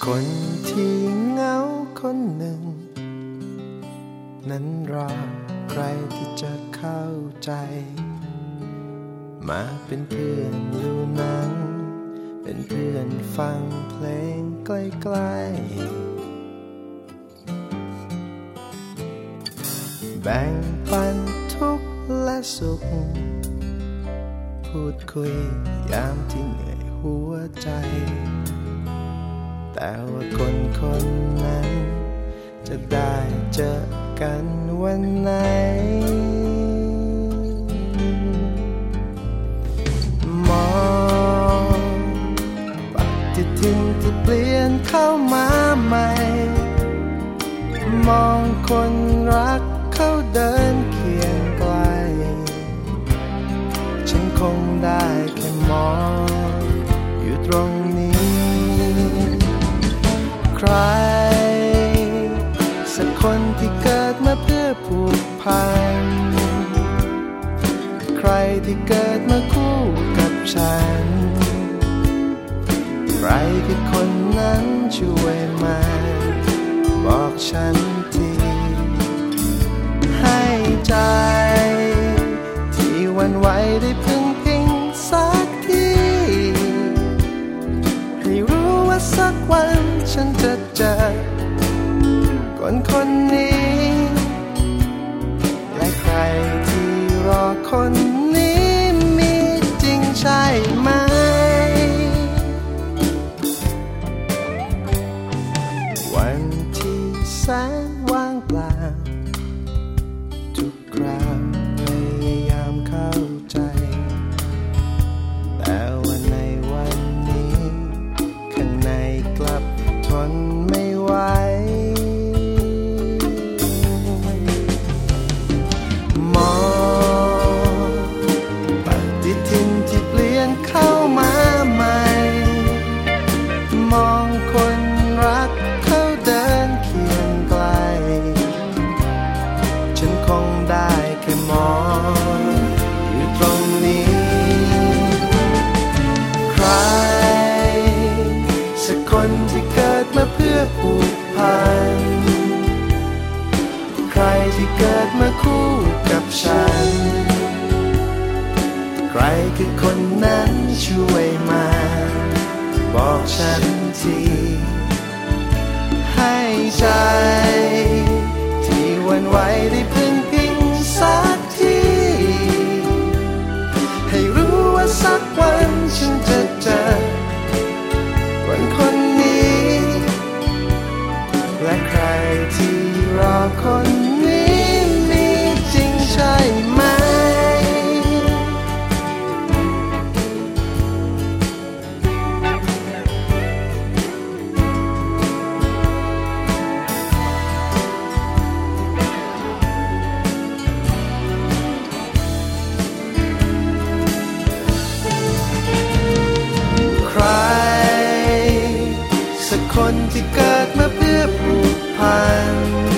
คนที่เหงาคนหนึ่งนั้นรอใครที่จะเข้าใจมาเป็นเพื่อนดูหนังเป็นเพื่อนฟังเพลงใกล้ๆแบ่งปันทุกข์และสุขพูดคุยยามที่เหนื่อยหัวใจแต่ว่าคนนั้นจะได้เจอกันวันไหนมองปฏิทินที่เปลี่ยนเข้ามาใหม่มองคนรักเขาเดินเคียงไกลฉันคงได้แค่มองอยู่ตรงนี้ใครสักคนที่เกิดมาเพื่อผูกพันใครที่เกิดมาคู่กับฉันใครคือคนนั้นช่วยมาบอกฉันทีให้ใจที่หวั่นไหวได้พึ่งพิงสักทีให้รู้ว่าสักวันฉันจะเจอคนนี้และใครที่รอคนนี้มีจริงใช่ไหมวันที่แสนว่างเปล่าทุกคราวพยายามเข้าใจแต่ว่าในวันนี้ข้างในกลับทนไม่ไหวผูกพันใครที่เกิดมาคู่กับฉันใครคือคนนั้นช่วยมาบอกฉันทีให้ใจที่หวั่นไหวได้พึ่งพิงสักทีให้รู้ว่าสักวันฉันจะเจอคนนี้และใครที่รอคนนี้มีจริงใช่ไหมใครสักคนที่เกิดมาเพื่อผูกพัน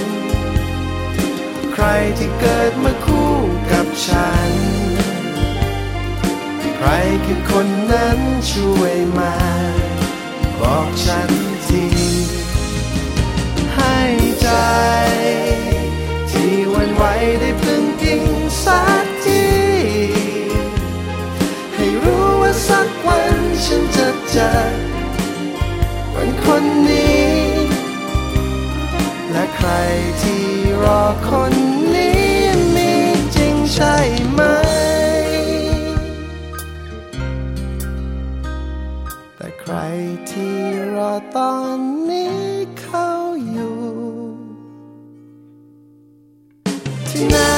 ใครที่เกิดมาคู่กับฉันใครคือคนนั้นช่วยมาบอกฉันทีให้ใจที่หวั่นไหวได้พึ่งพิงสักทีให้รู้ว่าสักวันฉันจะเจอคนนี้และใครที่รอคนนี้มีจริงใช่ไหมแต่ใครที่รอตอนนี้เขาอยู่ที่ไหน